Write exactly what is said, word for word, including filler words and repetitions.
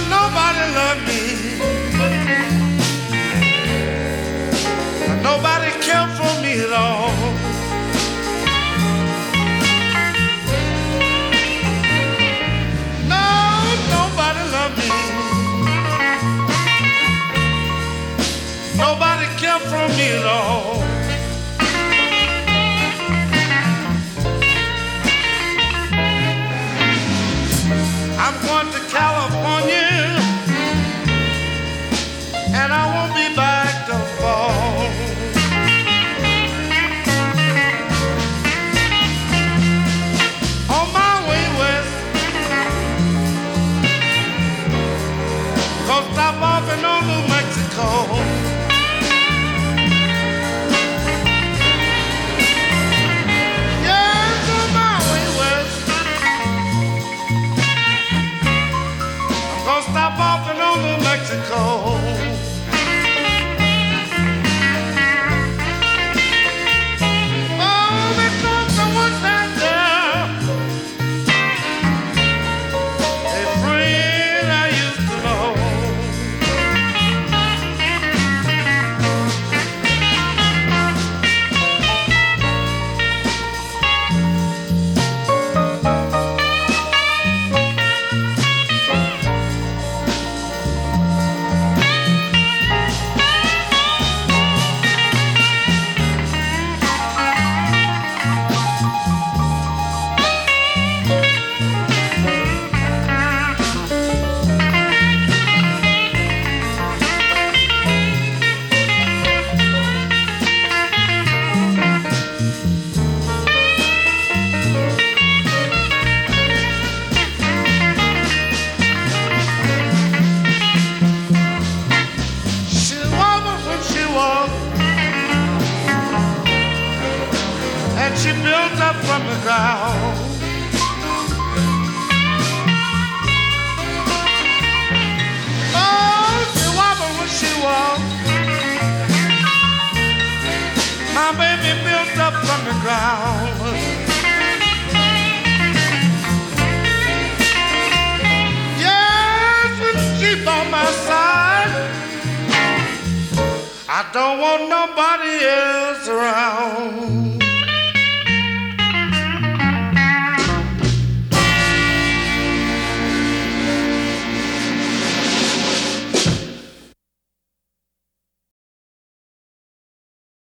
nobody loved me. Nobody cared for me at all. No, nobody loved me. Nobody cared for me at all. I'm going to California, and I won't be back till fall. On my way west, gonna stop off in old New Mexico. Yes, on my way west, I'm gonna stop off in old New Mexico. She built up from the ground. Oh, she wobbled when she walked. My baby built up from the ground. Yes, when she's on my side, I don't want nobody else around.